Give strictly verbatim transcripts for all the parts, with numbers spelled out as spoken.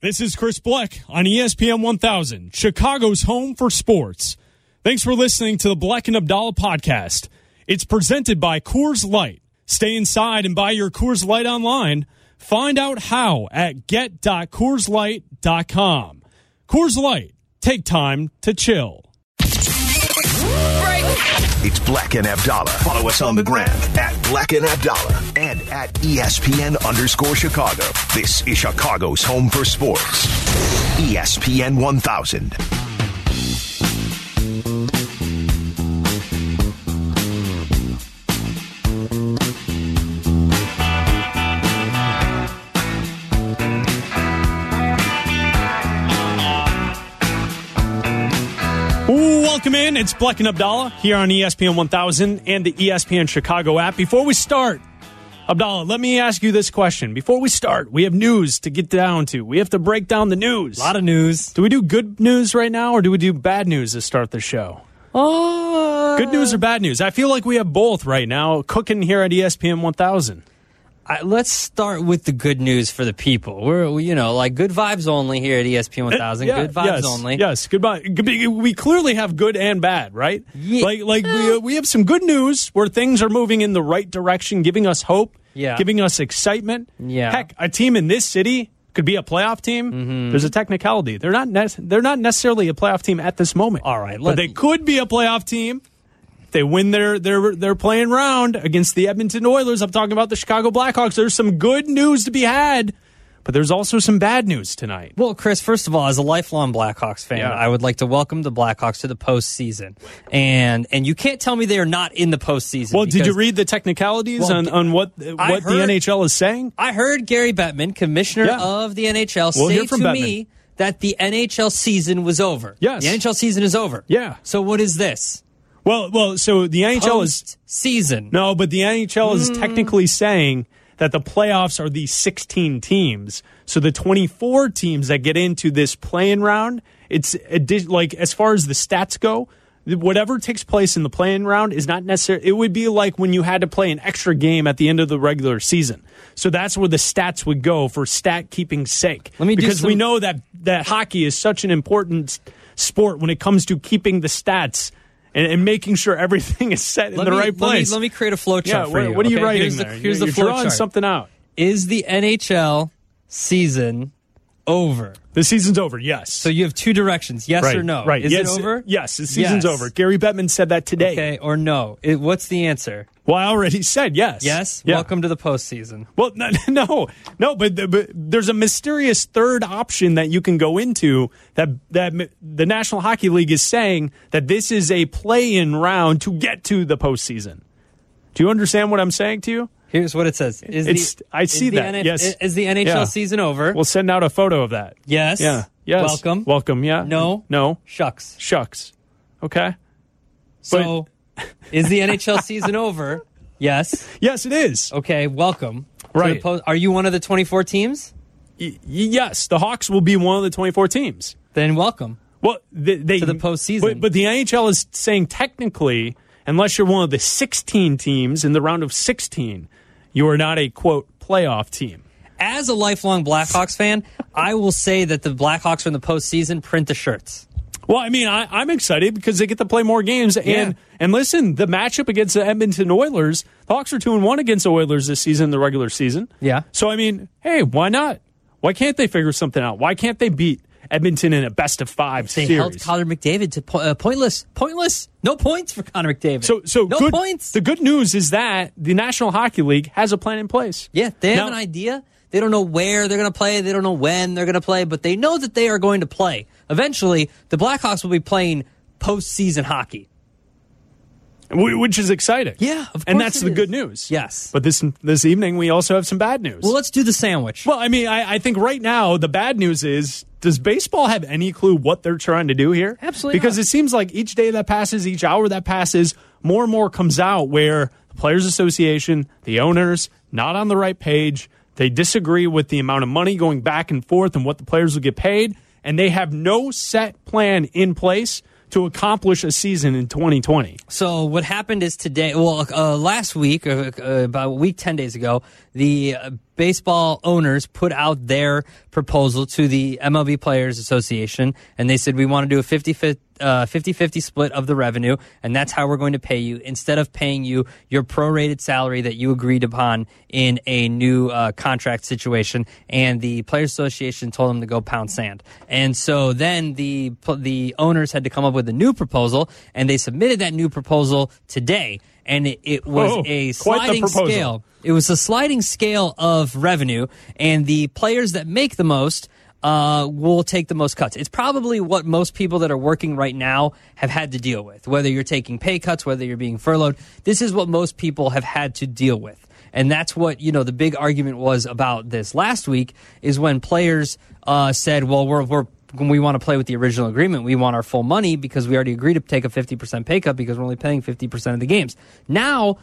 This is Chris Bleck on E S P N one thousand, Chicago's home for sports. Thanks for listening to the Bleck and Abdallah podcast. It's presented by Coors Light. Stay inside and buy your Coors Light online. Find out how at get dot coors light dot com. Coors Light. Take time to chill. It's Bleck and Abdallah. Follow us on the gram at Bleck and Abdallah and at E S P N underscore Chicago. This is Chicago's home for sports. E S P N one thousand. Welcome in. It's Bleck and Abdallah here on E S P N one thousand and the E S P N Chicago app. Before we start, Abdallah, let me ask you this question. Before we start, we have news to get down to. We have to break down the news. A lot of news. Do we do good news right now, or do we do bad news to start the show? Oh, good news or bad news? I feel like we have both right now cooking here at E S P N one thousand. I, let's start with the good news for the people. We're, we, you know, like good vibes only here at E S P N one thousand. Uh, yeah, good vibes yes, only. Yes, goodbye. We clearly have good and bad, right? Yeah. Like, like we, we have some good news where things are moving in the right direction, giving us hope, yeah. giving us excitement. Yeah. Heck, a team in this city could be a playoff team. Mm-hmm. There's a technicality. They're not. Ne- they're not necessarily a playoff team at this moment. All right, but they could be a playoff team. They win their their their playing round against the Edmonton Oilers. I'm talking about the Chicago Blackhawks. There's some good news to be had, but there's also some bad news tonight. Well, Chris, first of all, as a lifelong Blackhawks fan, yeah. I would like to welcome the Blackhawks to the postseason. And and you can't tell me they are not in the postseason. Well, did you read the technicalities well, on, on what what heard, the N H L is saying? I heard Gary Bettman, commissioner yeah. of the N H L, we'll say to Bettman. me that the N H L season was over. Yes. The N H L season is over. Yeah. So what is this? Well, well, so the N H L is season. No, but the N H L is mm. technically saying that the playoffs are these sixteen teams. So the twenty-four teams that get into this play-in round, it's like as far as the stats go, whatever takes place in the play-in round is not necessarily. It would be like when you had to play an extra game at the end of the regular season. So that's where the stats would go for stat keeping's sake. Let me because do some- we know that that hockey is such an important sport when it comes to keeping the stats. And, and making sure everything is set in let the me, right place. Let me, let me create a flow chart yeah, for what, you. What are you okay? writing here's there? The, here's you're, the flow you're drawing chart. something out. Is the N H L season over? The season's over, yes. So you have two directions, yes right, or no. Right. Is yes, it over? Yes, the season's yes. over. Gary Bettman said that today. Okay, or no. It, what's the answer? Well, I already said yes. Yes? Yeah. Welcome to the postseason. Well, no, no, no but, but there's a mysterious third option that you can go into that that the National Hockey League is saying that this is a play-in round to get to the postseason. Do you understand what I'm saying to you? Here's what it says. Is it's, the, I see is the that, N F- yes. Is the N H L yeah. season over? We'll send out a photo of that. Yes. Yeah. Yes. Welcome. Welcome, yeah. No. No. Shucks. Shucks. Okay. So, is the N H L season over? Yes. Yes, it is. Okay, welcome. Right. Po- Are you one of the twenty-four teams? Y- yes, the Hawks will be one of the twenty-four teams. Then welcome. Well, they, they to the postseason. But, but the N H L is saying technically, unless you're one of the sixteen teams in the round of sixteen, you are not a, quote, playoff team. As a lifelong Blackhawks fan, I will say that the Blackhawks are in the postseason. Print the shirts. Well, I mean, I, I'm excited because they get to play more games. And yeah. and listen, the matchup against the Edmonton Oilers, the Hawks are two and one against the Oilers this season, the regular season. Yeah. So I mean, hey, why not? Why can't they figure something out? Why can't they beat Edmonton in a best of five they series? They held Connor McDavid to po- uh, pointless, pointless, no points for Connor McDavid. So, so no good, points. The good news is that the National Hockey League has a plan in place. Yeah, they have now, an idea. They don't know where they're going to play. They don't know when they're going to play, but they know that they are going to play. Eventually, the Blackhawks will be playing postseason hockey. Which is exciting. Yeah, of course And that's it the is. good news. Yes. But this this evening, we also have some bad news. Well, let's do the sandwich. Well, I mean, I, I think right now, the bad news is, does baseball have any clue what they're trying to do here? Absolutely Because not. it seems like each day that passes, each hour that passes, more and more comes out where the Players Association, the owners, not on the right page. They disagree with the amount of money going back and forth and what the players will get paid, and they have no set plan in place to accomplish a season in twenty twenty. So what happened is today, well, uh, last week, uh, uh, about a week, ten days ago, the uh, baseball owners put out their proposal to the M L B Players Association, and they said, we want to do a fifty-fifty split of the revenue, and that's how we're going to pay you, instead of paying you your prorated salary that you agreed upon in a new uh, contract situation. And the Players Association told them to go pound sand. And so then the the owners had to come up with a new proposal, and they submitted that new proposal today. And it, it was Whoa, a quite the sliding proposal. scale. It was a sliding scale of revenue, and the players that make the most uh, will take the most cuts. It's probably what most people that are working right now have had to deal with, whether you're taking pay cuts, whether you're being furloughed. This is what most people have had to deal with. And that's what, you know, the big argument was about this last week, is when players uh, said, well, we're, we're when we want to play with the original agreement, we want our full money because we already agreed to take a fifty percent pay cut because we're only paying fifty percent of the games. Now,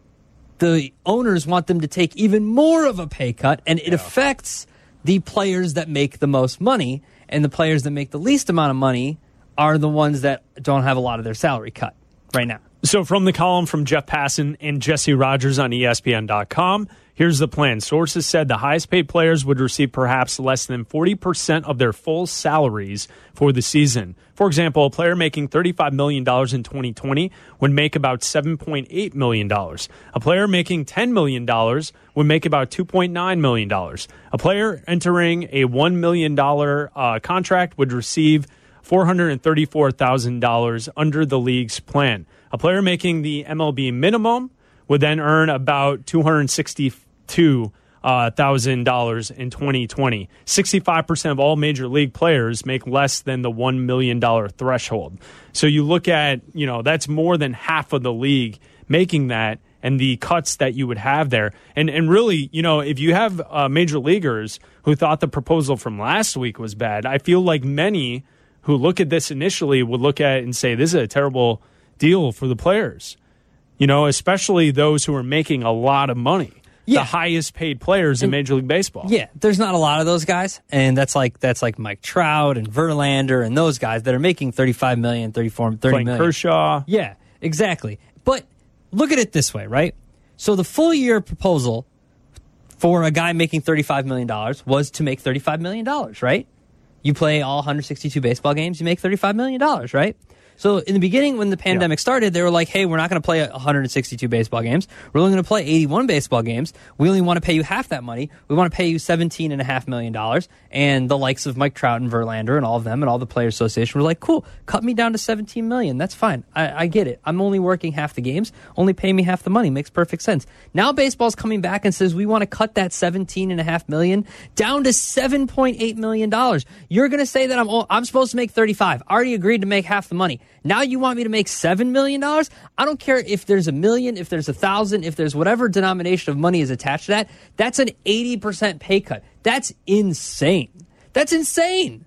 the owners want them to take even more of a pay cut, and it yeah. affects the players that make the most money, and the players that make the least amount of money are the ones that don't have a lot of their salary cut right now. So from the column from Jeff Passan and Jesse Rogers on E S P N dot com, here's the plan. Sources said the highest paid players would receive perhaps less than forty percent of their full salaries for the season. For example, a player making thirty-five million dollars in twenty twenty would make about seven point eight million dollars. A player making ten million dollars would make about two point nine million dollars. A player entering a one million dollars uh, contract would receive four hundred thirty-four thousand dollars under the league's plan. A player making the M L B minimum would then earn about two hundred sixty-two thousand dollars in twenty twenty. sixty-five percent of all major league players make less than the one million dollars threshold. So you look at, you know, that's more than half of the league making that, and the cuts that you would have there. And and really, you know, if you have uh, major leaguers who thought the proposal from last week was bad, I feel like many who look at this initially would look at it and say, this is a terrible deal for the players. You know, especially those who are making a lot of money. Yeah. The highest paid players in Major League Baseball. Yeah, there's not a lot of those guys, and that's like that's like Mike Trout and Verlander and those guys that are making thirty-five million dollars, thirty-four, thirty Playing million. Kershaw. Yeah, exactly. But look at it this way, right? So the full year proposal for a guy making thirty-five million dollars was to make thirty-five million dollars, right? You play all one hundred sixty-two baseball games, you make thirty-five million dollars, right? So in the beginning, when the pandemic yeah. started, they were like, hey, we're not going to play one hundred sixty-two baseball games. We're only going to play eighty-one baseball games. We only want to pay you half that money. We want to pay you seventeen point five million dollars. And the likes of Mike Trout and Verlander and all of them and all the Players Association were like, cool, cut me down to seventeen million dollars. That's fine. I, I get it. I'm only working half the games. Only pay me half the money. Makes perfect sense. Now baseball's coming back and says we want to cut that seventeen point five million dollars down to seven point eight million dollars. You're going to say that I'm I'm supposed to make thirty-five. I already agreed to make half the money. Now you want me to make seven million dollars? I don't care if there's a million, if there's a thousand, if there's whatever denomination of money is attached to that. That's an eighty percent pay cut. That's insane. That's insane.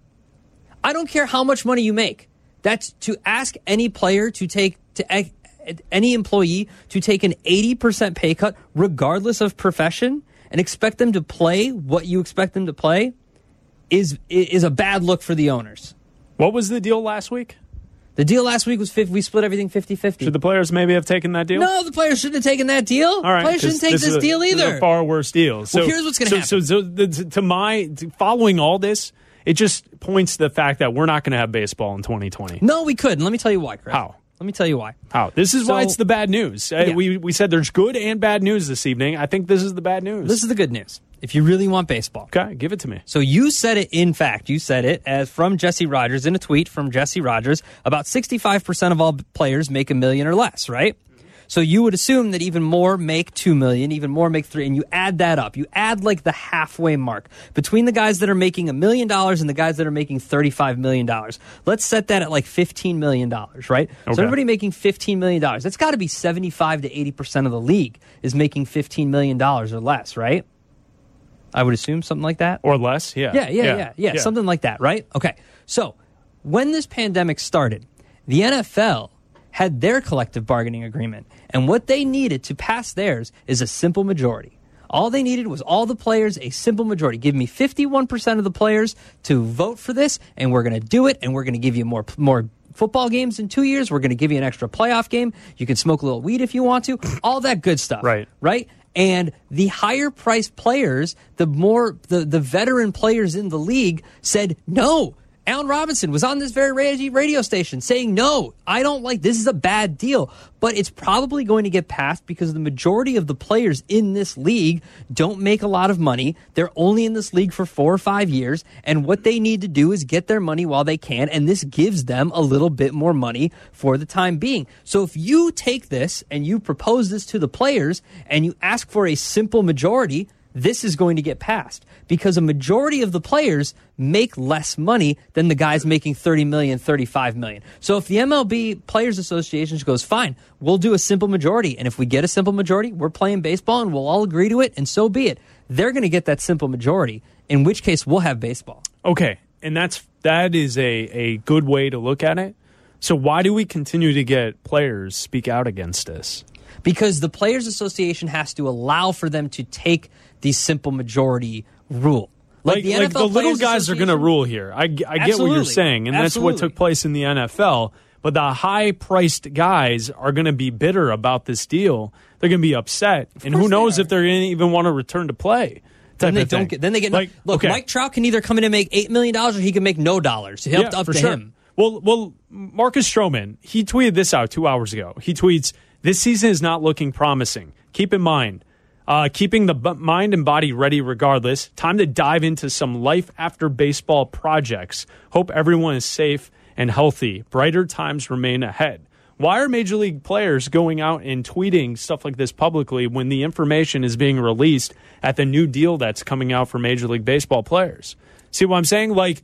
I don't care how much money you make. That's to ask any player to take, to any employee to take an eighty percent pay cut, regardless of profession, and expect them to play what you expect them to play is, is a bad look for the owners. What was the deal last week? The deal last week was fifty, we split everything fifty-fifty. Should the players maybe have taken that deal? No, the players shouldn't have taken that deal. All right, the players shouldn't take this, this a, deal either. This is a far worse deal. So well, here's what's going to so, happen. So, so the, to my to following all this, it just points to the fact that we're not going to have baseball in twenty twenty. No, we could. Let me tell you why, Chris. How? Let me tell you why. How? This is so, why it's the bad news. Uh, yeah. We we said there's good and bad news this evening. I think this is the bad news. This is the good news. If you really want baseball. Okay, give it to me. So you said it, in fact, you said it as from Jesse Rogers in a tweet from Jesse Rogers. About sixty-five percent of all players make a million or less, right? So you would assume that even more make two million, even more make three, and you add that up. You add like the halfway mark between the guys that are making a million dollars and the guys that are making thirty-five million dollars. Let's set that at like fifteen million dollars, right? Okay. So everybody making fifteen million dollars. That's got to be seventy-five to eighty percent of the league is making fifteen million dollars or less, right? I would assume something like that. Or less, yeah. Yeah, yeah, yeah, yeah, yeah, something like that, right? Okay. So when this pandemic started, the N F L had their collective bargaining agreement, and what they needed to pass theirs is a simple majority. All they needed was all the players, a simple majority. Give me fifty-one percent of the players to vote for this, and we're going to do it, and we're going to give you more more football games in two years. We're going to give you an extra playoff game. You can smoke a little weed if you want to. All that good stuff. Right. Right? And the higher priced players, the more the, the veteran players in the league said, no. Allen Robinson was on this very radio station saying, no, I don't like, this is a bad deal. But it's probably going to get passed because the majority of the players in this league don't make a lot of money. They're only in this league for four or five years. And what they need to do is get their money while they can. And this gives them a little bit more money for the time being. So if you take this and you propose this to the players and you ask for a simple majority, this is going to get passed because a majority of the players make less money than the guys making thirty million dollars, thirty-five million dollars. So if the M L B Players Association goes, fine, we'll do a simple majority. And if we get a simple majority, we're playing baseball and we'll all agree to it, and so be it. They're going to get that simple majority, in which case we'll have baseball. Okay, and that's that is a, a good way to look at it. So why do we continue to get players speak out against this? Because the Players Association has to allow for them to take the simple majority rule. Like, like the, like the little guys are going to rule here. I, I get Absolutely. what you're saying, and Absolutely. that's what took place in the N F L. But the high-priced guys are going to be bitter about this deal. They're going to be upset, Of and who knows they if they're going to even want to return to play. Then they don't get. Then they get. Like, look, okay. Mike Trout can either come in and make eight million dollars, or he can make no dollars. It's Yeah, up for to sure. him. Well, well, Marcus Stroman, he tweeted this out two hours ago. He tweets, "This season is not looking promising. Keep in mind, uh, keeping the b- mind and body ready regardless. Time to dive into some life after baseball projects. Hope everyone is safe and healthy. Brighter times remain ahead." Why are Major League players going out and tweeting stuff like this publicly when the information is being released at the new deal that's coming out for Major League Baseball players? See what I'm saying? Like,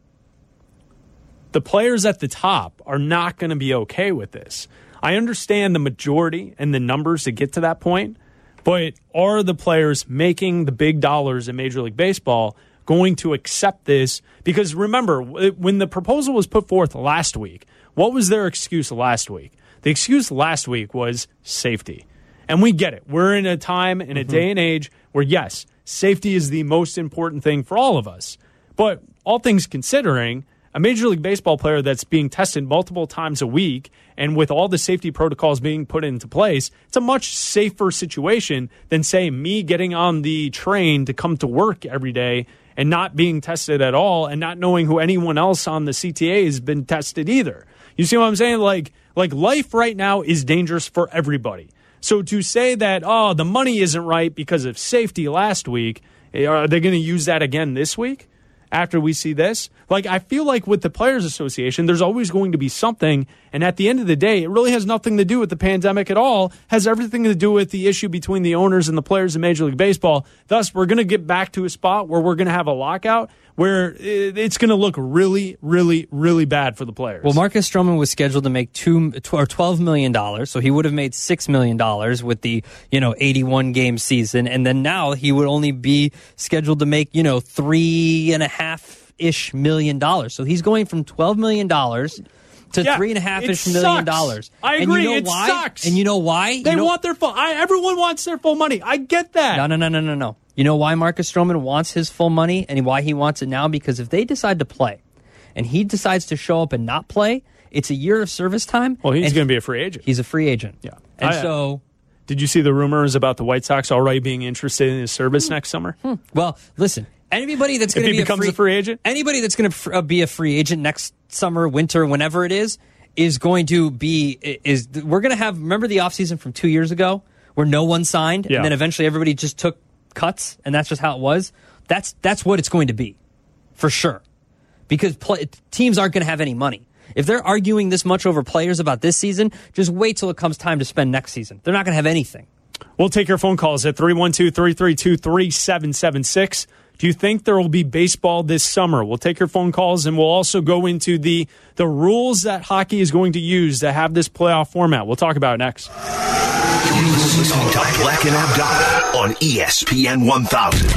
the players at the top are not going to be okay with this. I understand the majority and the numbers to get to that point, but are the players making the big dollars in Major League Baseball going to accept this? Because remember, when the proposal was put forth last week, what was their excuse last week? The excuse last week was safety. And we get it. We're in a time, in a mm-hmm. day and age where, yes, safety is the most important thing for all of us. But all things considering, a Major League Baseball player that's being tested multiple times a week and with all the safety protocols being put into place, it's a much safer situation than, say, me getting on the train to come to work every day and not being tested at all and not knowing who anyone else on the C T A has been tested either. You see what I'm saying? Like, like life right now is dangerous for everybody. So to say that, oh, the money isn't right because of safety last week, are they going to use that again this week? After we see this, like, I feel like with the Players Association, there's always going to be something. And at the end of the day, it really has nothing to do with the pandemic at all. It has everything to do with the issue between the owners and the players in Major League Baseball. Thus, we're going to get back to a spot where we're going to have a lockout where it's going to look really, really, really bad for the players. Well, Marcus Stroman was scheduled to make two or twelve million dollars, so he would have made six million dollars with the, you know, eighty-one game season, and then now he would only be scheduled to make, you know, three and a half ish million dollars. So he's going from twelve million dollars to yeah, three and a half ish million dollars. I agree. And you know it why? sucks. And you know why? They you know, want their full. I, everyone wants their full money. I get that. No, no, no, no, no, no. You know why Marcus Stroman wants his full money and why he wants it now? Because if they decide to play and he decides to show up and not play, it's a year of service time. Well, he's going to be a free agent. He's a free agent. Yeah. And I, so... Did you see the rumors about the White Sox already being interested in his service hmm. next summer? Hmm. Well, listen, anybody that's going to be becomes a free, a free agent? Anybody that's going to be a free agent next summer, winter, whenever it is, is going to be... is We're going to have... Remember the offseason from two years ago where no one signed yeah. and then eventually everybody just took cuts, and that's just how it was. That's that's what it's going to be, for sure. Because play, teams aren't going to have any money. If they're arguing this much over players about this season, just wait till it comes time to spend next season. They're not going to have anything. We'll take your phone calls at three one two, three three two, three seven seven six. Do you think there will be baseball this summer? We'll take your phone calls, and we'll also go into the, the rules that hockey is going to use to have this playoff format. We'll talk about it next. You're listening to Black and Abdallah on E S P N one thousand,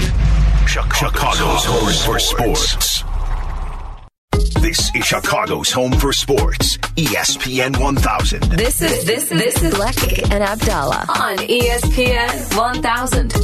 Chicago's home for sports. This is Chicago's home for sports, E S P N one thousand. This is this this is Black and Abdallah on E S P N one thousand.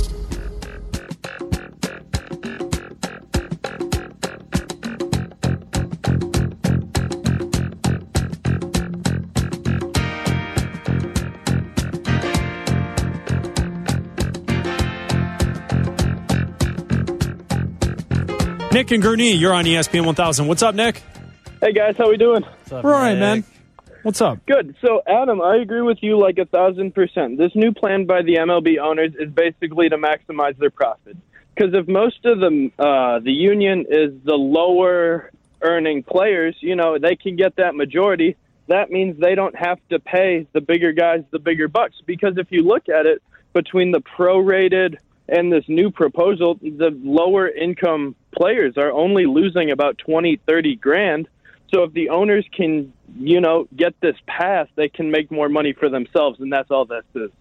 Nick and Gurney, you're on E S P N one thousand. What's up, Nick? Hey, guys. How we doing? What's up, We're all right, Nick? man. What's up? Good. So, Adam, I agree with you like a thousand percent. This new plan by the M L B owners is basically to maximize their profit. Because if most of the uh, the union is the lower earning players, you know, they can get that majority. That means they don't have to pay the bigger guys the bigger bucks. Because if you look at it, between the prorated and this new proposal, the lower income players are only losing about twenty, thirty grand. So if the owners can, you know, get this passed, they can make more money for themselves, and that's all this is.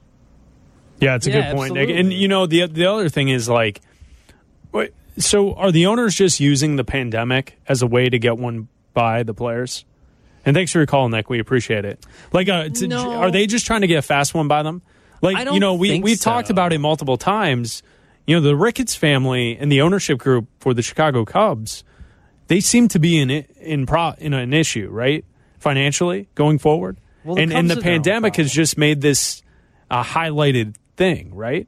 Yeah, it's a Yeah, good point, Nick. absolutely. And, you know, the the other thing is, like, wait, so are the owners just using the pandemic as a way to get one by the players? And thanks for your call, Nick. We appreciate it. Like, uh, to, No. are they just trying to get a fast one by them? Like, I don't you know, we, think we've so. talked about it multiple times. You know, the Ricketts family and the ownership group for the Chicago Cubs, they seem to be in in pro, in an issue, right? Financially going forward. Well, the and Cubs and the are their own pandemic has problem. just made this a highlighted thing, right?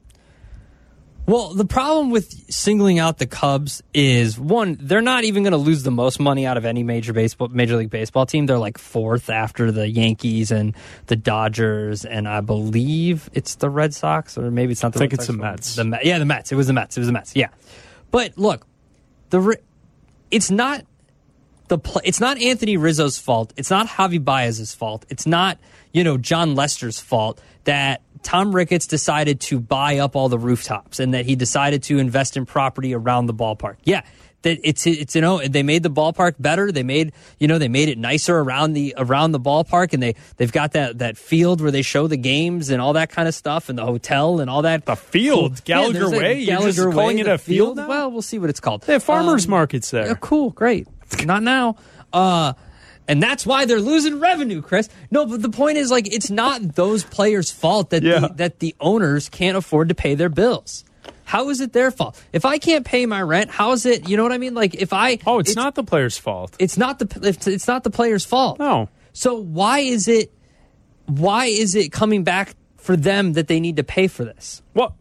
Well, the problem with singling out the Cubs is, one, they're not even going to lose the most money out of any major baseball, major league baseball team. They're like fourth after the Yankees and the Dodgers, and I believe it's the Red Sox, or maybe it's not the I think Red it's Sox. the Mets. The Met, yeah, the Mets. It was the Mets. It was the Mets. Yeah, but look, the Ri- it's not the pl- it's not Anthony Rizzo's fault. It's not Javi Baez's fault. It's not, you know, John Lester's fault that Tom Ricketts decided to buy up all the rooftops and that he decided to invest in property around the ballpark. Yeah, that it's it's you know, they made the ballpark better. They made you know they made it nicer around the around the ballpark, and they they've got that that field where they show the games and all that kind of stuff, and the hotel and all that. The field, Yeah, Gallagher there's a Way. You're Gallagher just calling Way, it the a field now? Well, we'll see what it's called. They have farmers Um, markets there. Yeah, cool, great. Not now. Uh, and that's why they're losing revenue, Chris. No, but the point is, like, it's not those players' fault that Yeah. the, that the owners can't afford to pay their bills. How is it their fault? If I can't pay my rent, how is it? You know what I mean? Like, if I Oh, it's, not the player's fault. it's not the it's, it's not the player's fault. No. So why is it why is it coming back for them that they need to pay for this? Well,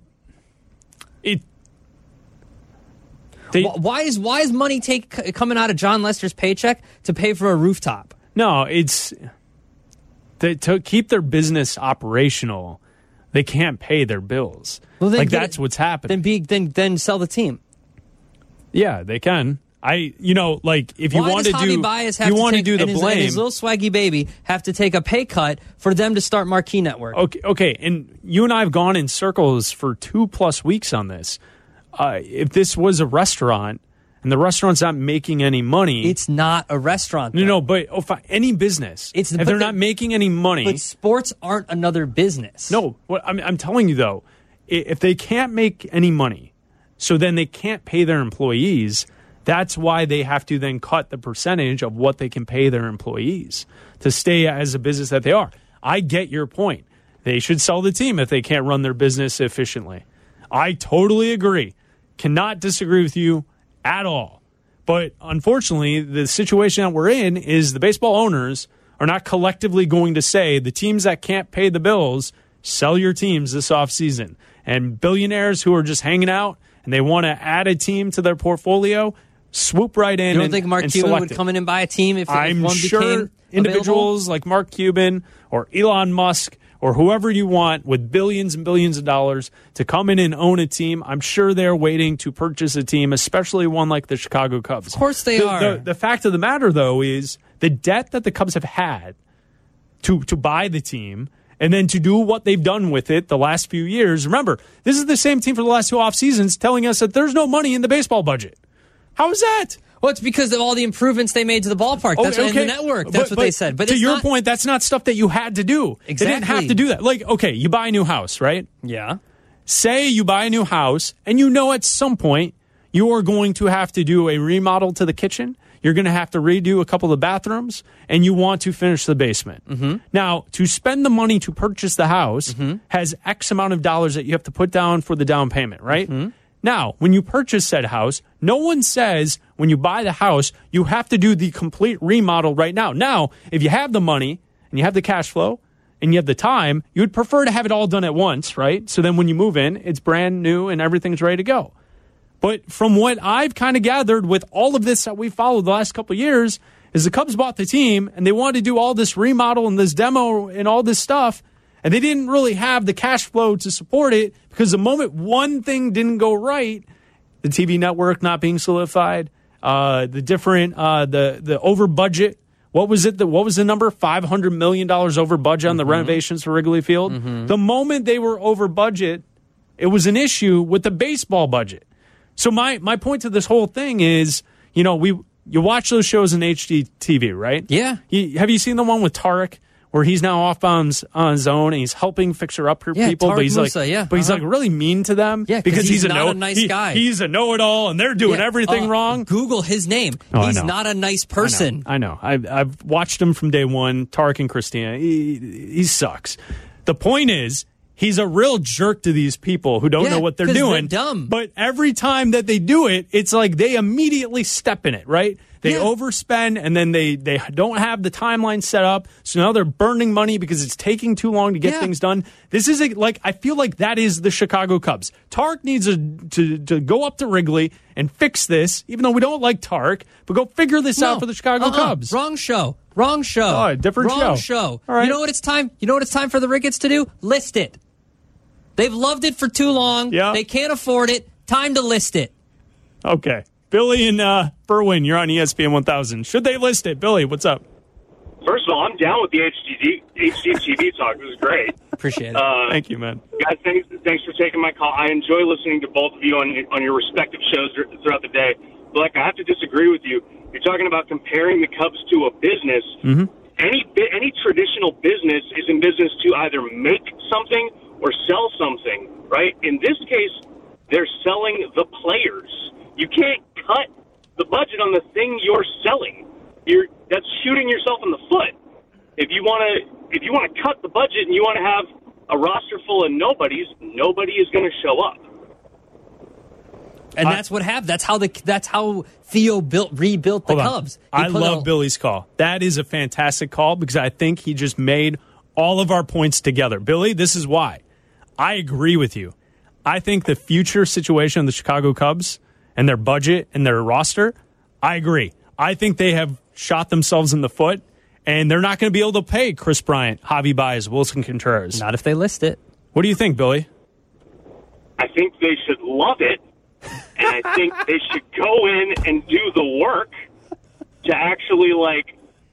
it. They, Wh- Why is why is money take coming out of John Lester's paycheck to pay for a rooftop? no, it's they, to keep their business operational. They can't pay their bills. Well, then like get that's it- what's happening. Then be then then sell the team. Yeah, they can. I, you know, like if you Why want does to Javi do, Baez have you to want to take, do the and his, blame. and his little swaggy baby have to take a pay cut for them to start Marquee Network? Okay, okay, and you and I have gone in circles for two plus weeks on this. Uh, if this was a restaurant and the restaurant's not making any money, It's not a restaurant. no, though. no. But oh, fi- any business, It's- if but they're the- not making any money, But sports aren't another business. no. What I'm, I'm telling you though, i- if they can't make any money, so then they can't pay their employees. That's why they have to then cut the percentage of what they can pay their employees to stay as a business that they are. I get your point. They should sell the team if they can't run their business efficiently. I totally agree. Cannot disagree with you at all. But unfortunately, the situation that we're in is the baseball owners are not collectively going to say the teams that can't pay the bills, sell your teams this offseason. And billionaires who are just hanging out and they want to add a team to their portfolio, swoop right in. You don't and, think Mark and Cuban select would it. come in and buy a team if, if I'm one sure became individuals like Mark Cuban or Elon Musk or whoever you want with billions and billions of dollars to come in and own a team, I'm sure they're waiting to purchase a team, especially one like the Chicago Cubs. Of course they The- are. The, the fact of the matter, though, is the debt that the Cubs have had to, to buy the team and then to do what they've done with it the last few years. Remember, this is the same team for the last two off seasons telling us that there's no money in the baseball budget. How is that? Well, it's because of all the improvements they made to the ballpark. That's Okay, in the okay. network. That's But- what they but said. But to it's your not- point, that's not stuff that you had to do. They didn't have Exactly. to do that. Like, okay, you buy a new house, right? yeah. Say you buy a new house and you know at some point you are going to have to do a remodel to the kitchen. You're going to have to redo a couple of the bathrooms and you want to finish the basement. Mm-hmm. Now, to spend the money to purchase the house Mm-hmm. has X amount of dollars that you have to put down for the down payment, right? Mm-hmm. Now, when you purchase said house, no one says when you buy the house, you have to do the complete remodel right now. Now, if you have the money and you have the cash flow and you have the time, you would prefer to have it all done at once, right? So then when you move in, it's brand new and everything's ready to go. But from what I've kind of gathered with all of this that we followed the last couple of years is the Cubs bought the team and they wanted to do all this remodel and this demo and all this stuff, and they didn't really have the cash flow to support it because the moment one thing didn't go right, the T V network not being solidified, uh, the different, uh, the the over budget. What was it? The, what was the number? five hundred million dollars over budget on the mm-hmm. renovations for Wrigley Field. Mm-hmm. The moment they were over budget, it was an issue with the baseball budget. So my my point to this whole thing is, you know, we you watch those shows in H D T V, right? Yeah. You, have you seen the one with Tarek where he's now off on his, on his own and he's helping fixer up yeah, people, Tarek but he's Musa, like, yeah. but he's uh-huh. like really mean to them, yeah, because he's, he's a, not know, a nice he, guy. He's a know-it-all, and they're doing yeah. everything uh, wrong. Google his name. Oh, he's not a nice person. I know. I know. I've, I've watched him from day one. Tarek and Christina, he, he sucks. The point is, he's a real jerk to these people who don't yeah, know what they're 'cause doing. They're dumb. But every time that they do it, it's like they immediately step in it, right? They yeah. overspend, and then they, they don't have the timeline set up. So now they're burning money because it's taking too long to get yeah. things done. This is a, like, I feel like that is the Chicago Cubs. Tarek needs a, to, to go up to Wrigley and fix this, even though we don't like Tarek, but go figure this no. out for the Chicago uh-uh. Cubs. Wrong show. Wrong show. Oh, different Wrong show. show. All right. You know what it's time? You know what it's time for the Ricketts to do? List it. They've loved it for too long. Yeah. They can't afford it. Time to list it. Okay. Billy and uh, Berwyn, you're on E S P N one thousand. Should they list it? Billy, what's up? First of all, I'm down with the H D T V talk. This is great. Appreciate it. Uh, Thank you, man. Guys, thanks, thanks for taking my call. I enjoy listening to both of you on, on your respective shows throughout the day. But, like, I have to disagree with you. You're talking about comparing the Cubs to a business. Mm-hmm. Any any traditional business is in business to either make something or sell something, right? In this case, they're selling the players. You can't cut the budget on the thing you're selling. You're that's shooting yourself in the foot. If you want to, if you want to cut the budget and you want to have a roster full of nobodies, nobody is going to show up. And that's what happened. That's how the that's how Theo built rebuilt the Hold on. Cubs. He I put love a- Billy's call. That is a fantastic call because I think he just made all of our points together. Billy, this is why. I agree with you. I think the future situation of the Chicago Cubs and their budget and their roster, I agree. I think they have shot themselves in the foot, and they're not going to be able to pay Chris Bryant, Javi Baez, Wilson Contreras. Not if they list it. What do you think, Billy? I think they should love it, and I think they should go in and do the work to actually, like,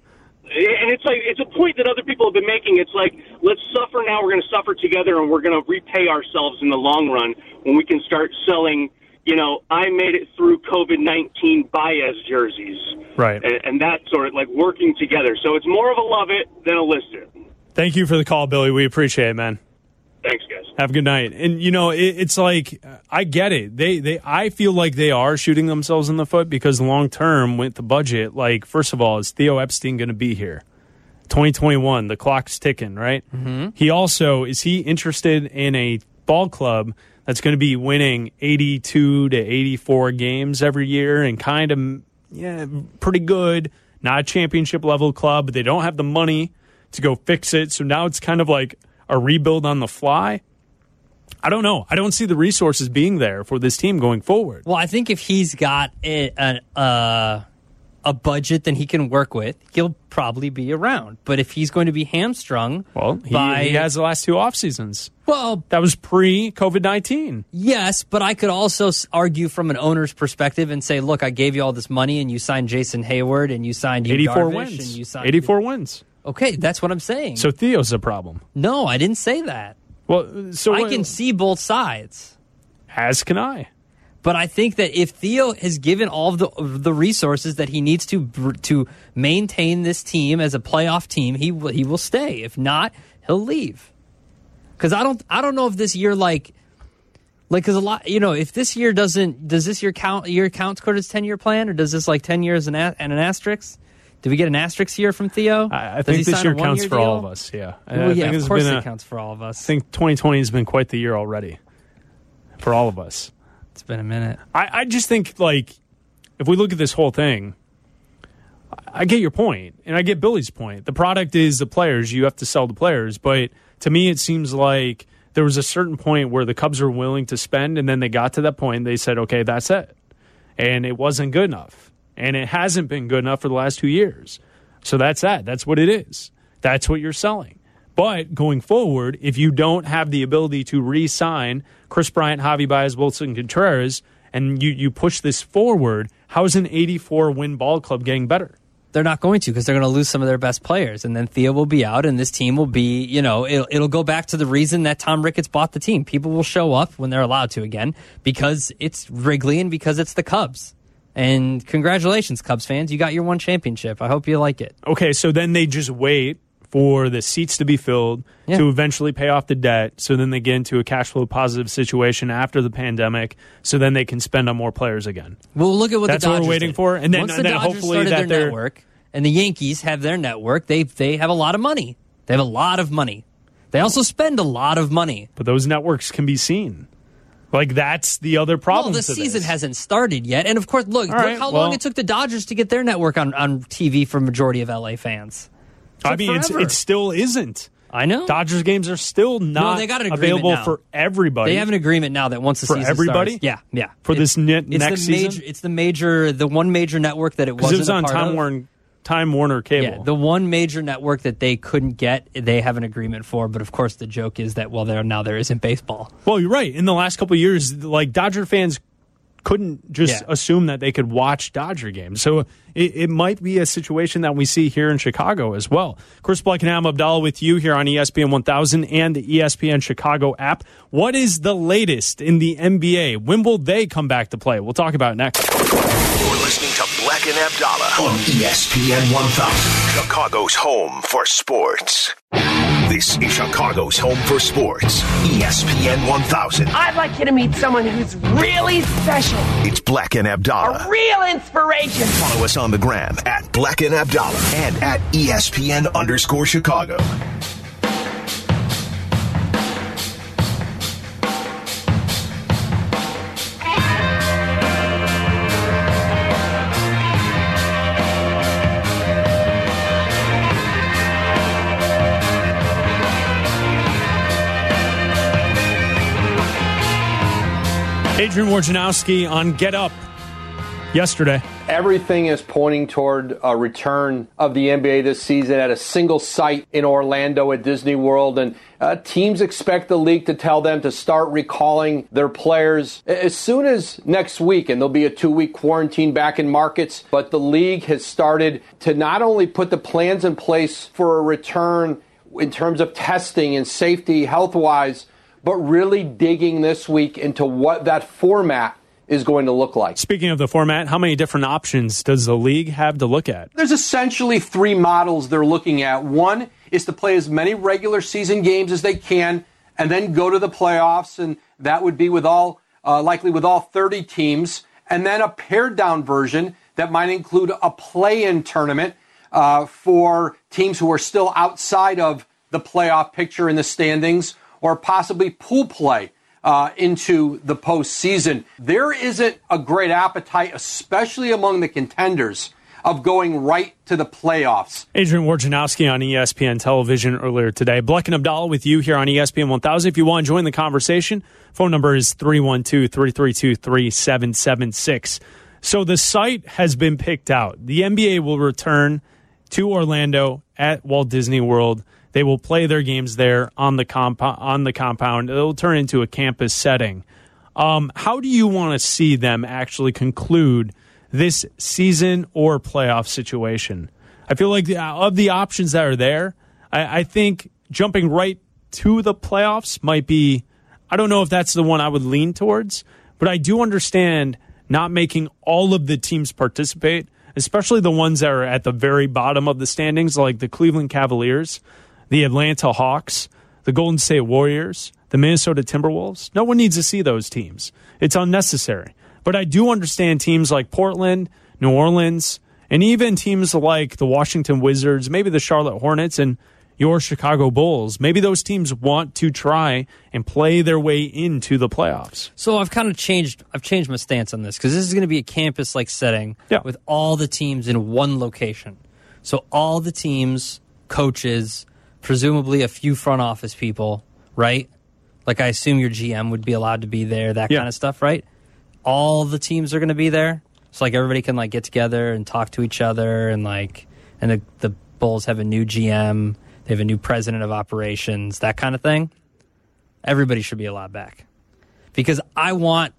and it's like it's a point that other people have been making. It's like, let's suffer now, we're going to suffer together, and we're going to repay ourselves in the long run when we can start selling, you know, I made it through COVID nineteen Baez jerseys. Right. And, and that sort of, like, working together. So it's more of a love it than a list it. Thank you for the call, Billy. We appreciate it, man. Thanks, guys. Have a good night. And you know, it, it's like I get it. They, they, I feel like they are shooting themselves in the foot because long term with the budget, like first of all, is Theo Epstein going to be here? twenty twenty-one, the clock's ticking, right? Mm-hmm. He also is he interested in a ball club that's going to be winning eighty-two to eighty-four games every year and kind of yeah, pretty good, not a championship level club, but they don't have the money to go fix it. So now it's kind of like a rebuild on the fly. I don't know. I don't see the resources being there for this team going forward. Well, I think if he's got a, an, uh, a budget that he can work with, he'll probably be around. But if he's going to be hamstrung, Well, he, by, he has the last two off seasons. Well, That was pre-COVID nineteen. yes, but I could also s- argue from an owner's perspective and say, look, I gave you all this money and you signed Jason Hayward and you signed Yu eighty-four Darvish wins. and you signed eighty-four wins. Okay, that's what I'm saying. So Theo's a problem. no, I didn't say that. Well, so I what- can see both sides. as can I. But I think that if Theo has given all of the the resources that he needs to to maintain this team as a playoff team, he will, he will stay. If not, he'll leave. Because I don't I don't know if this year like like because a lot you know if this year doesn't does this year count year count toward his ten year plan or does this like ten years and, a, and an asterisk? Did we get an asterisk here from Theo? I, I Does think he this sign year a counts one-year for deal? all of us. Yeah, I, Well, I yeah, think of it's course been it a, counts for all of us. I think twenty twenty has been quite the year already for all of us. It's been a minute. I, I just think, like, if we look at this whole thing, I get your point, and I get Billy's point. The product is the players. You have to sell the players. But to me, it seems like there was a certain point where the Cubs were willing to spend, and then they got to that point and they said, okay, that's it. And it wasn't good enough. And it hasn't been good enough for the last two years. So that's that. That's what it is. That's what you're selling. But going forward, if you don't have the ability to re-sign Chris Bryant, Javi Baez, Wilson Contreras, and you, you push this forward, how is an eighty-four win ball club getting better? They're not going to, because they're going to lose some of their best players, and then Theo will be out, and this team will be, you know, it'll, it'll go back to the reason that Tom Ricketts bought the team. People will show up when they're allowed to again, because it's Wrigley and because it's the Cubs. And congratulations, Cubs fans. You got your one championship. I hope you like it. Okay, so then they just wait for the seats to be filled yeah. to eventually pay off the debt. So then they get into a cash flow positive situation after the pandemic. So then they can spend on more players again. Well, look at what That's the Dodgers what we're waiting did. for. And then, Once and the then Dodgers hopefully started that their network and the Yankees have their network, they they have a lot of money. They have a lot of money. They also spend a lot of money. But those networks can be seen. Like, that's the other problem. Well, the season this. hasn't started yet. And, of course, look, look right, how well, long it took the Dodgers to get their network on, on T V for a majority of L A fans. I mean, it's, it still isn't. I know. Dodgers games are still not no, they got an available now. for everybody. They have an agreement now that once the for season everybody? starts. Yeah, yeah. For it, this ne- it's next the major, season? It's the major, the one major network that it wasn't it was on a part Time of. Warner, Time Warner Cable. Yeah, the one major network that they couldn't get, they have an agreement for. But, of course, the joke is that, well, there now there isn't baseball. Well, you're right. In the last couple of years, like, Dodger fans couldn't just yeah. assume that they could watch Dodger games. So it, it might be a situation that we see here in Chicago as well. Chris Black and Adam Abdallah with you here on E S P N one thousand and the E S P N Chicago app. What is the latest in the N B A? When will they come back to play? We'll talk about it next. You're listening to Black and Abdallah on E S P N one thousand, Chicago's home for sports. This is Chicago's home for sports. E S P N one thousand. I'd like you to meet someone who's really special. It's Black and Abdallah. A real inspiration. Follow us on the gram at Black and Abdallah and at E S P N underscore Chicago. Adrian Wojnarowski on Get Up yesterday. Everything is pointing toward a return of the N B A this season at a single site in Orlando at Disney World. And uh, teams expect the league to tell them to start recalling their players as soon as next week. And there'll be a two-week quarantine back in markets. But the league has started to not only put the plans in place for a return in terms of testing and safety health-wise, but really digging this week into what that format is going to look like. Speaking of the format, how many different options does the league have to look at? There's essentially three models they're looking at. One is to play as many regular season games as they can and then go to the playoffs, and that would be with all uh, likely with all thirty teams, and then a pared down version that might include a play-in tournament uh, for teams who are still outside of the playoff picture in the standings, or possibly pool play uh, into the postseason. There isn't a great appetite, especially among the contenders, of going right to the playoffs. Adrian Wojnarowski on E S P N television earlier today. Black and Abdallah with you here on E S P N one thousand. If you want to join the conversation, phone number is three one two, three three two, three seven seven six. So the site has been picked out. The N B A will return to Orlando at Walt Disney World. They will play their games there on the compo- on the compound. It'll turn into a campus setting. Um, how do you want to see them actually conclude this season or playoff situation? I feel like the, of the options that are there, I, I think jumping right to the playoffs might be, I don't know if that's the one I would lean towards, but I do understand not making all of the teams participate, especially the ones that are at the very bottom of the standings, like the Cleveland Cavaliers, the Atlanta Hawks, the Golden State Warriors, the Minnesota Timberwolves. No one needs to see those teams. It's unnecessary. But I do understand teams like Portland, New Orleans, and even teams like the Washington Wizards, maybe the Charlotte Hornets, and your Chicago Bulls. Maybe those teams want to try and play their way into the playoffs. So I've kind of changed I've changed my stance on this, because this is going to be a campus-like setting yeah. with all the teams in one location. So all the teams, coaches, presumably a few front office people, right? Like, I assume your G M would be allowed to be there, that Yeah. kind of stuff, right? All the teams are going to be there. So, like, everybody can, like, get together and talk to each other. And, like, and the, the Bulls have a new G M. They have a new president of operations, that kind of thing. Everybody should be allowed back. Because I want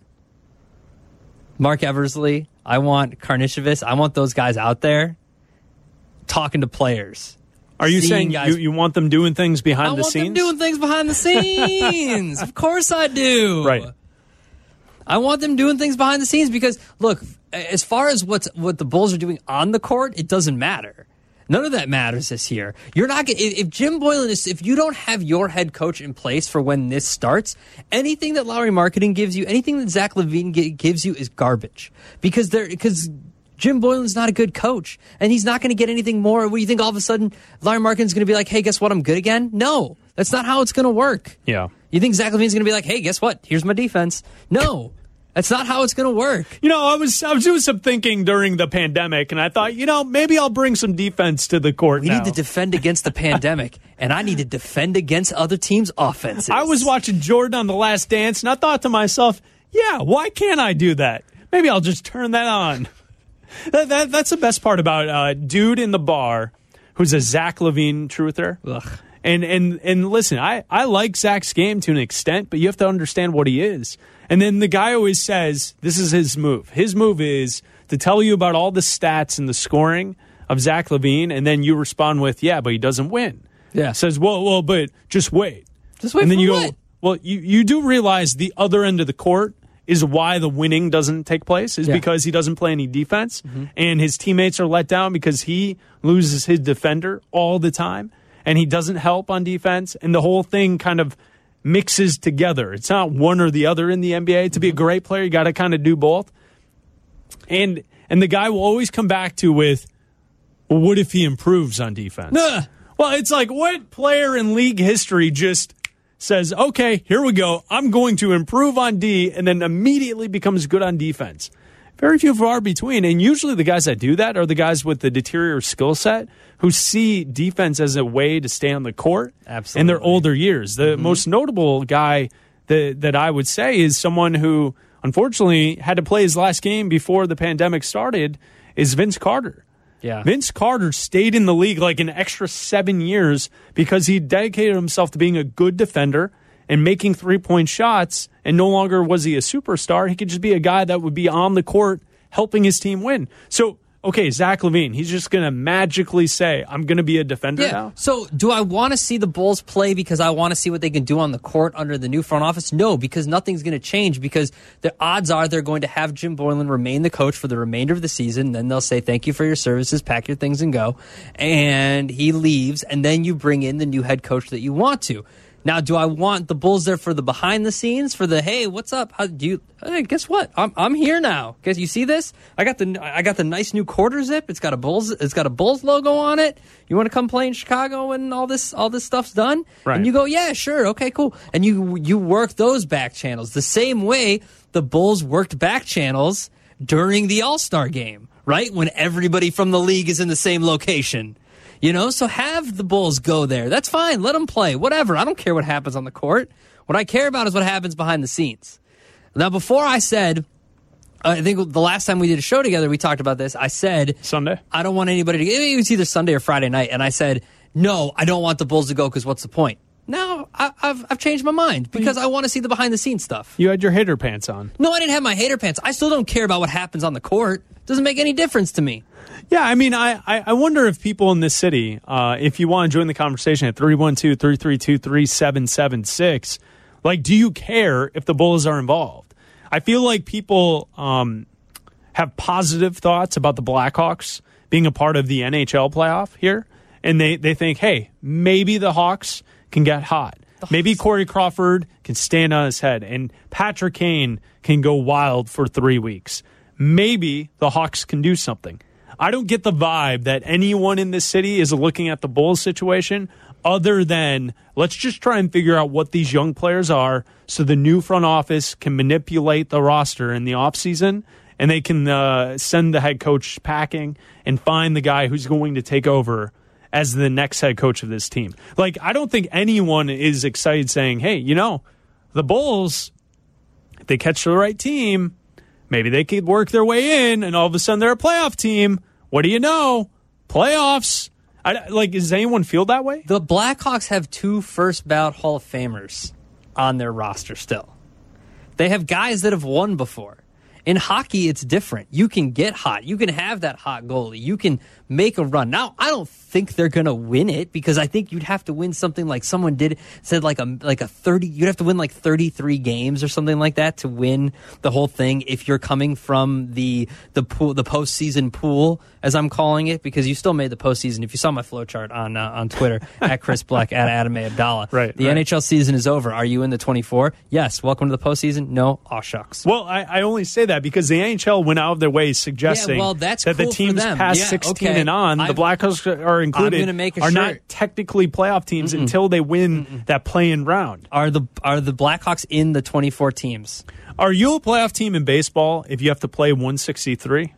Mark Eversley, I want Karnisovas, I want those guys out there talking to players. Are you Seeing saying guys- you, you want them doing things behind I the want scenes? them doing things behind the scenes. Of course I do. Right. I want them doing things behind the scenes because, look, as far as what's, what the Bulls are doing on the court, it doesn't matter. None of that matters this year. You're not gonna, if, if Jim Boylen is, if you don't have your head coach in place for when this starts, anything that Lowry Marketing gives you, anything that Zach LaVine g- gives you is garbage because they're because Jim Boylen's not a good coach and he's not going to get anything more. What do you think? All of a sudden, Lowry Marketing's going to be like, "Hey, guess what? I'm good again." No, that's not how it's going to work. Yeah. You think Zach LaVine's going to be like, "Hey, guess what? Here's my defense." No. That's not how it's going to work. You know, I was I was doing some thinking during the pandemic, and I thought, you know, maybe I'll bring some defense to the court We now. need to defend against the pandemic, and I need to defend against other teams' offenses. I was watching Jordan on The Last Dance, and I thought to myself, yeah, why can't I do that? Maybe I'll just turn that on. That, that, that's the best part about uh, dude in the bar who's a Zach LaVine truther. Ugh. And and and listen, I, I like Zach's game to an extent, but you have to understand what he is. And then the guy always says, this is his move. His move is to tell you about all the stats and the scoring of Zach LaVine, and then you respond with, yeah, but he doesn't win. Yeah. Says, well, well, but just wait. Just wait and then for you what? go, well, you, you do realize the other end of the court is why the winning doesn't take place, is Yeah. because he doesn't play any defense, and his teammates are let down because he loses his defender all the time, and he doesn't help on defense, and the whole thing kind of mixes together. It's not one or the other in the N B A. To be a great player, you got to kind of do both. And and the guy will always come back to with, well, what if he improves on defense? Nah. Well, it's like, what player in league history just says, okay, here we go, I'm going to improve on D, and then immediately becomes good on defense? Very few far between. And usually the guys that do that are the guys with the deterior skill set who see defense as a way to stay on the court Absolutely. in their older years. The most notable guy that, that I would say is someone who, unfortunately, had to play his last game before the pandemic started is Vince Carter. Yeah. Vince Carter stayed in the league like an extra seven years because he dedicated himself to being a good defender and making three-point shots, and no longer was he a superstar. He could just be a guy that would be on the court helping his team win. So, okay, Zach LaVine, he's just going to magically say, I'm going to be a defender Yeah. now? So, do I want to see the Bulls play because I want to see what they can do on the court under the new front office? No, because nothing's going to change because the odds are they're going to have Jim Boylen remain the coach for the remainder of the season. Then they'll say, thank you for your services, pack your things and go. And he leaves, and then you bring in the new head coach that you want to. Now, do I want the Bulls there for the behind the scenes, for the hey, what's up? How do you? Hey, guess what? I'm I'm here now. Guess you see this? I got the I got the nice new quarter zip. It's got a Bulls. It's got a Bulls logo on it. You want to come play in Chicago when all this all this stuff's done? Right. And you go, yeah, sure, okay, cool. And you you work those back channels the same way the Bulls worked back channels during the All-Star game, right? When everybody from the league is in the same location. You know, so have the Bulls go there. That's fine. Let them play. Whatever. I don't care what happens on the court. What I care about is what happens behind the scenes. Now, before I said, I think the last time we did a show together, we talked about this. I said, Sunday? I don't want anybody to, it was either Sunday or Friday night. And I said, no, I don't want the Bulls to go because what's the point? Now, I, I've, I've changed my mind because I want to see the behind the scenes stuff. You had your hater pants on. No, I didn't have my hater pants. I still don't care about what happens on the court. Doesn't make any difference to me. Yeah, I mean, I, I, I wonder if people in this city, uh, if you want to join the conversation at three one two, three three two, three seven seven six, like, do you care if the Bulls are involved? I feel like people um, have positive thoughts about the Blackhawks being a part of the N H L playoff here, and they, they think, hey, maybe the Hawks can get hot. Maybe Corey Crawford can stand on his head, and Patrick Kane can go wild for three weeks. Maybe the Hawks can do something. I don't get the vibe that anyone in this city is looking at the Bulls situation other than let's just try and figure out what these young players are so the new front office can manipulate the roster in the offseason and they can uh, send the head coach packing and find the guy who's going to take over as the next head coach of this team. Like, I don't think anyone is excited saying, hey, you know, the Bulls, if they catch the right team, maybe they could work their way in, and all of a sudden they're a playoff team. What do you know? Playoffs. I, like, does anyone feel that way? The Blackhawks have two first ballot Hall of Famers on their roster still. They have guys that have won before. In hockey, it's different. You can get hot. You can have that hot goalie. You can make a run. Now, I don't think they're going to win it because I think you'd have to win something like someone did said like a like a thirty. You'd have to win like thirty-three games or something like that to win the whole thing if you're coming from the the pool, the postseason pool, as I'm calling it, because you still made the postseason. If you saw my flow chart on uh, on Twitter at Chris Black at Adam A. Abdallah, right? The right. N H L season is over. Are you in the twenty-four? Yes. Welcome to the postseason. No. Aw, shucks. Well, I, I only say that because the N H L went out of their way suggesting yeah, well, that's that cool the teams for them. past yeah, sixteen okay. and on, I've, the Blackhawks are included, I'm gonna make a are shirt. not technically playoff teams Mm-mm. until they win Mm-mm. that play-in round. Are the are the Blackhawks in the twenty-four teams? Are you a playoff team in baseball if you have to play one sixty-three?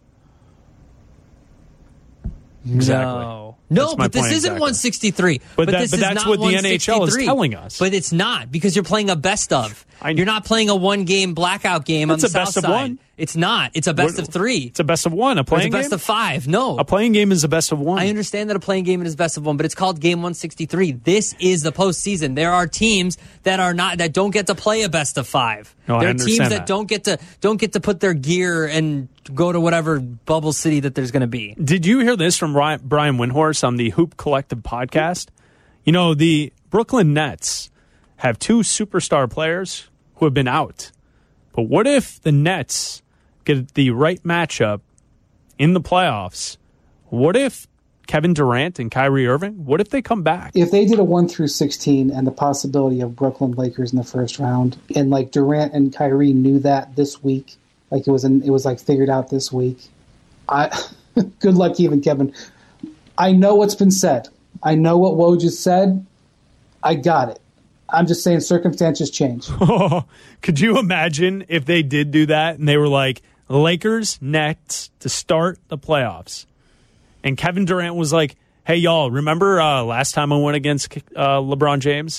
Exactly. No, no, but this isn't exactly. one sixty-three. But, but, that, this but is that's not what the N H L is telling us. But it's not because you're playing a best of. You're not playing a one-game blackout game it's on the a best south of side. One. It's not. It's a best what, of three. It's a best of one. A playing game? It's a best game? of five. No. A playing game is a best of one. I understand that a playing game is best of one, but it's called game one sixty-three. This is the postseason. There are teams that are not that don't get to play a best of five. No, there I are understand teams that, that don't get to don't get to put their gear and go to whatever bubble city that there's going to be. Did you hear this from Brian Windhorst on the Hoop Collective podcast? You know, the Brooklyn Nets have two superstar players who have been out. But what if the Nets get the right matchup in the playoffs? What if Kevin Durant and Kyrie Irving, what if they come back? If they did a one through sixteen and the possibility of Brooklyn Lakers in the first round, and like Durant and Kyrie knew that this week, like it was in, it was like figured out this week, I good luck even Kevin. I know what's been said. I know what Woj just said. I got it. I'm just saying circumstances change. Could you imagine if they did do that and they were like, Lakers Nets to start the playoffs? And Kevin Durant was like, hey, y'all, remember uh, last time I went against uh, LeBron James?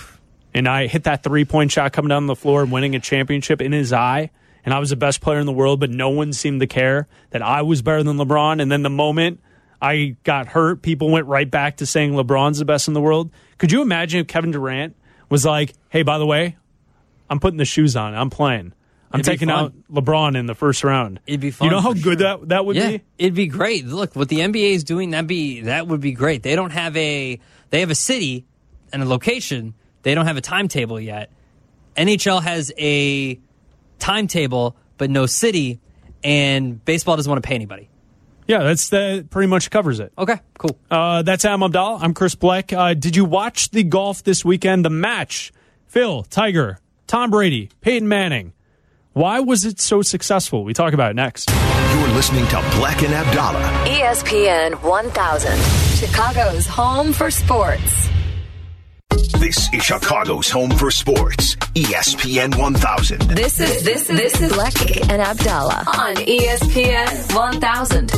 And I hit that three-point shot coming down the floor and winning a championship in his eye. And I was the best player in the world, but no one seemed to care that I was better than LeBron. And then the moment I got hurt, people went right back to saying LeBron's the best in the world. Could you imagine if Kevin Durant was like, hey, by the way, I'm putting the shoes on. I'm playing. I'm It'd taking out LeBron in the first round. It'd be fun. You know how for good sure. that, that would yeah, be? It'd be great. Look, what the N B A is doing, that'd be that would be great. They don't have a they have a city and a location. They don't have a timetable yet. N H L has a timetable but no city, and baseball doesn't want to pay anybody. Yeah, that's that pretty much covers it. Okay, cool. Uh, that's Adam Abdallah. I'm Chris Black. Uh, did you watch the golf this weekend? The match, Phil, Tiger, Tom Brady, Peyton Manning. Why was it so successful? We talk about it next. You're listening to Black and Abdallah. E S P N one thousand, Chicago's home for sports. This is Chicago's home for sports. E S P N one thousand. This is this is this is Black and Abdallah on E S P N one thousand.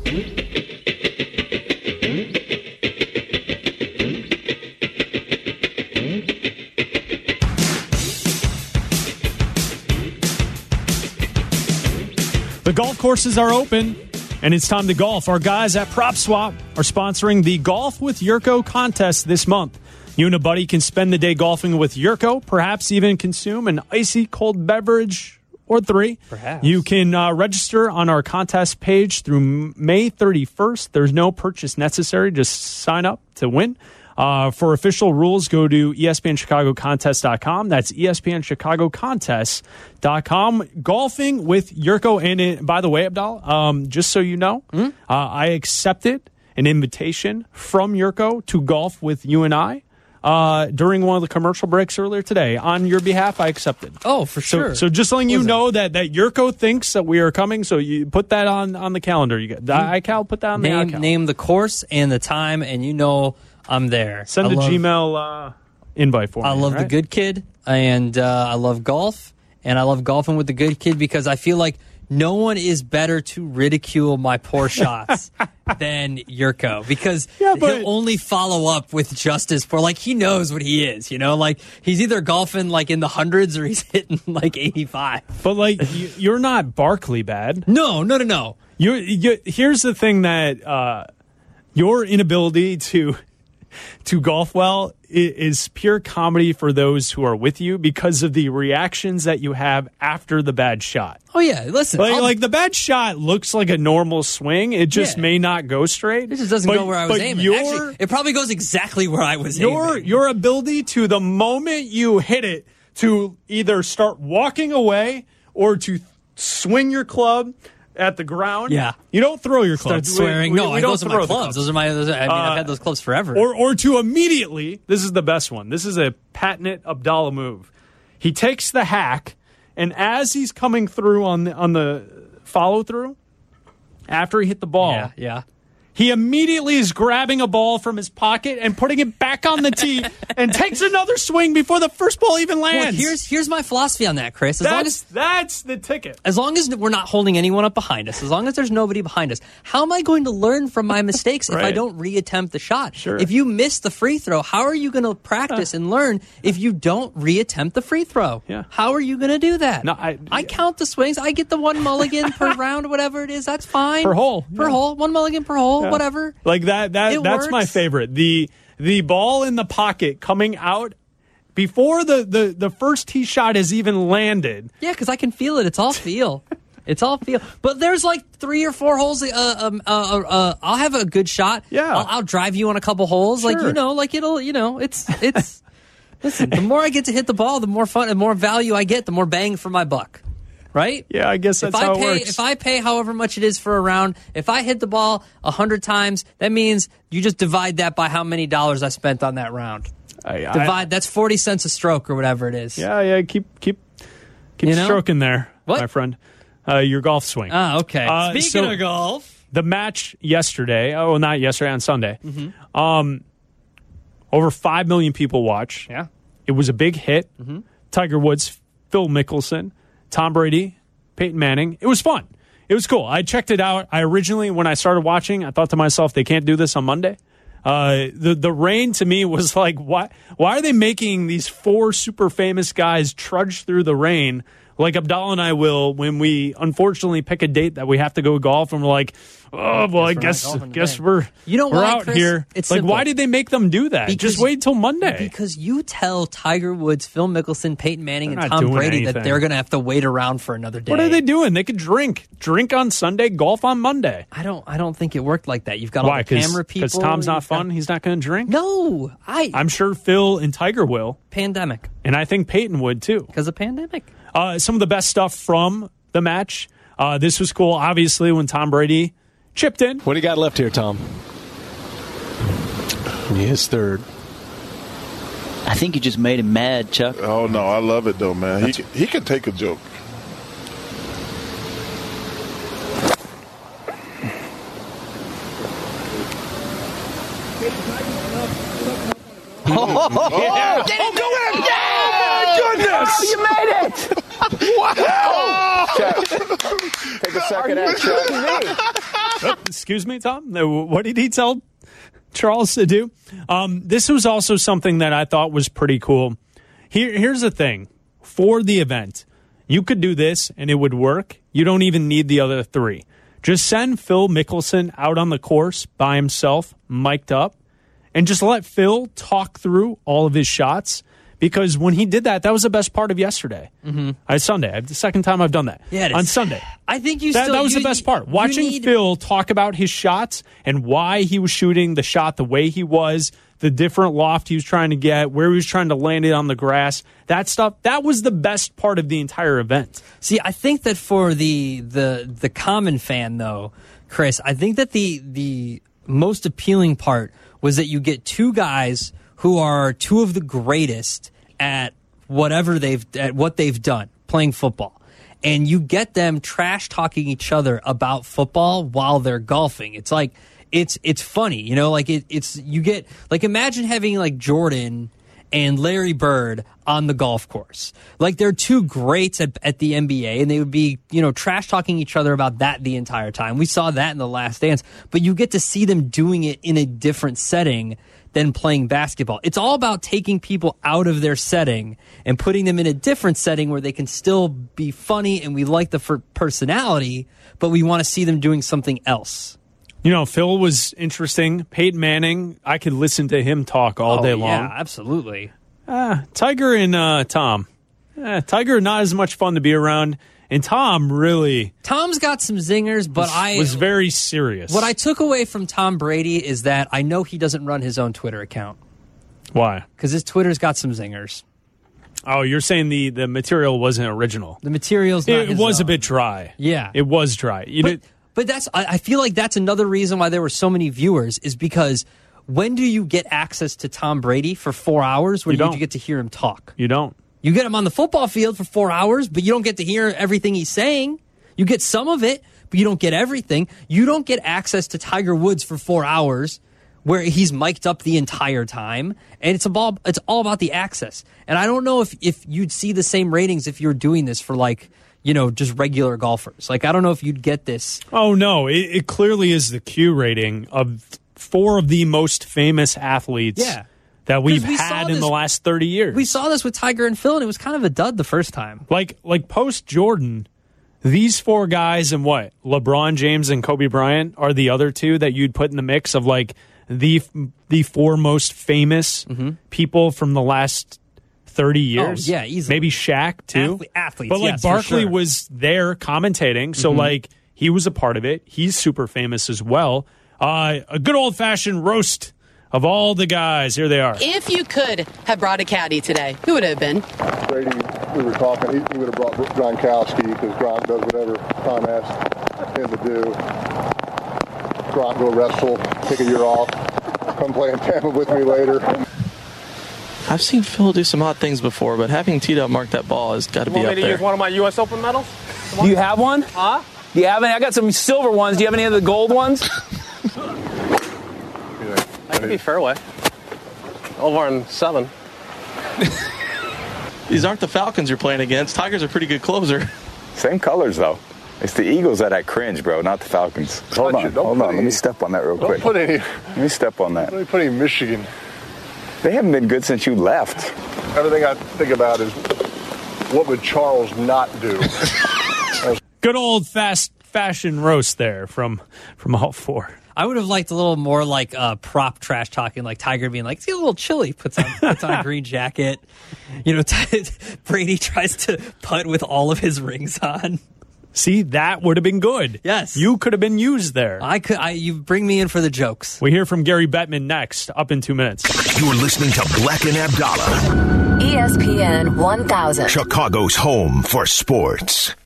The golf courses are open, and it's time to golf. Our guys at PropSwap are sponsoring the Golf with Yurko contest this month. You and a buddy can spend the day golfing with Yurko, perhaps even consume an icy cold beverage or three. Perhaps. You can uh, register on our contest page through May thirty-first. There's no purchase necessary. Just sign up to win. Uh, for official rules, go to E S P N Chicago Contest dot com. That's E S P N Chicago Contest dot com. Golfing with Yurko. And it, by the way, Abdallah, um, just so you know, mm-hmm. uh, I accepted an invitation from Yurko to golf with you and I uh, during one of the commercial breaks earlier today. On your behalf, I accepted. Oh, for sure. So, so just letting you Listen. know that, that Yurko thinks that we are coming, so you put that on, on the calendar. You get the iCal, put that on the name, iCal. name the course and the time, and you know I'm there. Send I a love, Gmail uh, invite for me. I love right? the good kid, and uh, I love golf, and I love golfing with the good kid because I feel like no one is better to ridicule my poor shots than Yurko, because Yeah, but- he'll only follow up with just as poor. Like, he knows what he is, you know? Like, he's either golfing, like, in the hundreds or he's hitting, like, eighty-five. But, like, you, you're not Barkley bad. No, no, no, no. You, you, here's the thing that uh, your inability to to golf well is, is pure comedy for those who are with you because of the reactions that you have after the bad shot. Oh, yeah, listen. Like, I'll- like the bad shot looks like a normal swing. It just Yeah. may not go straight. It just doesn't But- go where I was but aiming. your- Actually, it probably goes exactly where I was your aiming. your ability to the moment you hit it to either start walking away or to swing your club at the ground. Yeah. You don't throw your Start clubs. swearing. We, no, we, we don't those are throw my the clubs. Those are my. Those are, I mean, Uh, I've had those clubs forever. Or or to immediately, this is the best one. This is a patented Abdallah move. He takes the hack, and as he's coming through on the on the follow through, after he hit the ball, yeah, yeah. he immediately is grabbing a ball from his pocket and putting it back on the tee and takes another swing before the first ball even Well, lands. here's here's my philosophy on that, Chris. As long that's as that's the ticket. as long as we're not holding anyone up behind us, as long as there's nobody behind us, how am I going to learn from my mistakes if I Right. don't reattempt the shot? Sure. If you miss the free throw, how are you going to practice and learn if you don't reattempt the free throw? Yeah. How are you going to do that? No, I- I count the swings. I get the one mulligan per round, whatever it is. That's fine. Per hole, Per yeah. hole. One mulligan per hole, Yeah. whatever. Like that that It that's my works. favorite. The the ball in the pocket coming out before the, the, the first tee shot has even landed. Yeah, because I can feel it. It's all feel. It's all feel. But there's like three or four holes. Uh, um, uh, uh, uh, I'll have a good shot. Yeah. I'll, I'll drive you on a couple holes. Like, Sure. you know, like it'll, you know, it's, it's, listen, the more I get to hit the ball, the more fun and more value I get, the more bang for my buck. Right? Yeah, I guess that's if I how it pay, works. If I pay however much it is for a round, if I hit the ball a hundred times, that means you just divide that by how many dollars I spent on that round. I, I- Divide, that's forty cents a stroke or whatever it is. yeah, yeah, keep keep keep You know? stroking there, What? my friend. Uh, your golf swing. Ah, okay. Uh, Speaking so- of golf. the match yesterday, oh, not yesterday, on Sunday, Mm-hmm. um, over five million people watched. Yeah. It was a big hit. Mm-hmm. Tiger Woods, Phil Mickelson, Tom Brady, Peyton Manning. It was fun. It was cool. I checked it out. I originally, when I started watching, I thought to myself, they can't do this on Monday. Uh, the the rain to me was like, why why are they making these four super famous guys trudge through the rain like Abdallah and I will when we unfortunately pick a date that we have to go golf and we're like, oh well, I we're not guess golfing guess today. we're You know we're why, out Chris? here. It's like, simple. why did they make them do that? Because- Just wait till Monday. Because you tell Tiger Woods, Phil Mickelson, Peyton Manning, They're and not Tom doing Brady that anything. they're going to have to wait around for another day. What are they doing? They could drink, drink on Sunday, golf on Monday. I don't. I don't think it worked like that. You've got Why? all the camera people. Because Tom's not you've got- fun. He's not going to drink. No, I. I'm sure Phil and Tiger will, pandemic and I think Peyton would too. because of pandemic. Uh, some of the best stuff from the match. Uh, this was cool. Obviously, when Tom Brady chipped in. What do you got left here, Tom? He is third. I think you just made him mad, Chuck. Oh, no, I love it, though, man. He, he can take a joke. Oh, get him, go in! Yeah! Goodness! You made it! Wow! Take a second at Chuck. Oh, excuse me, Tom. Uh, What did he tell Charles to do? Um, this was also something that I thought was pretty cool. Here, here's the thing. For the event, you could do this and it would work. You don't even need the other three. Just send Phil Mickelson out on the course by himself, mic'd up, and just let Phil talk through all of his shots. Because when he did that, that was the best part of yesterday. Mm-hmm. Uh, Sunday. The second time I've done that. Yeah, it on is. Sunday. I think you That, still. that was you- the best part. you Watching need- Phil talk about his shots and why he was shooting the shot the way he was, the different loft he was trying to get, where he was trying to land it on the grass, that stuff, that was the best part of the entire event. See, I think that for the the the common fan, though, Chris, I think that the the most appealing part was that you get two guys who are two of the greatest at whatever they've at what they've done, playing football. And you get them trash talking each other about football while they're golfing. It's like it's it's funny, you know, like it, it's you get like imagine having like Jordan and Larry Bird on the golf course. Like, they're two greats at, at the N B A, and they would be, you know, trash talking each other about that the entire time. We saw that in The Last Dance, but you get to see them doing it in a different setting than playing basketball. It's all about taking people out of their setting and putting them in a different setting where they can still be funny and we like the f- personality, but we want to see them doing something else. You know, Phil was interesting. Peyton Manning, I could listen to him talk all oh, day long. Yeah, absolutely. Uh, Tiger and uh, Tom. Eh, Tiger, not as much fun to be around. And Tom really... Tom's got some zingers, but was, I... was very serious. What I took away from Tom Brady is that I know he doesn't run his own Twitter account. Why? Because his Twitter's got some zingers. Oh, you're saying the, the material wasn't original. The material's not It his was own. a bit dry. Yeah. It was dry. You but, know, but that's... I, I feel like that's another reason why there were so many viewers, is because when do you get access to Tom Brady for four hours when You you, don't. get to hear him talk? You don't. You get him on the football field for four hours, but you don't get to hear everything he's saying. You get some of it, but you don't get everything. You don't get access to Tiger Woods for four hours where he's mic'd up the entire time. And it's all, it's all about the access. And I don't know if, if you'd see the same ratings if you're doing this for, like, you know, just regular golfers. Like, I don't know if you'd get this. Oh, no. It, it clearly is the Q rating of four of the most famous athletes. Yeah. That we've we had in this, the last thirty years. We saw this with Tiger and Phil, and it was kind of a dud the first time. Like, like post Jordan, these four guys and what? LeBron James and Kobe Bryant are the other two that you'd put in the mix of, like, the the four most famous mm-hmm. people from the last thirty years. Oh, yeah, easily. Maybe Shaq, too. Athlete, athletes, But, like, yes, Barkley sure. was there commentating, so, Mm-hmm. like, he was a part of it. He's super famous as well. Uh, a good old-fashioned roast of all the guys. Here they are. If you could have brought a caddy today, who would it have been? Brady, we were talking, he, he would have brought Gronkowski because Gronk does whatever Tom asked him to do. Gronk go wrestle, take a year off, come play in Tampa with me later. I've seen Phil do some odd things before, but having T-Dub mark that ball has got to be up there. You want me to use one of my U S Open medals? Do you have one? Huh? Do you have any? I got some silver ones. Do you have any of the gold ones? That could be fairway. Over in seven. These aren't the Falcons you're playing against. Tigers are a pretty good closer. Same colors, though. It's the Eagles that I cringe, bro, not the Falcons. Hold on, hold on. Let me step on that real quick. Don't put any. Let me step on that. Let me put any Michigan. They haven't been good since you left. Everything I think about is what would Charles not do? Good old fast fashion roast there from from all four. I would have liked a little more like uh, prop trash talking, like Tiger being like, "It's a little chilly." Puts on puts on a green jacket. You know, Brady tries to putt with all of his rings on. See, that would have been good. Yes, you could have been used there. I could. I, you bring me in for the jokes. We hear from Gary Bettman next, up in two minutes. You're listening to Black and Abdallah, E S P N one thousand, Chicago's home for sports.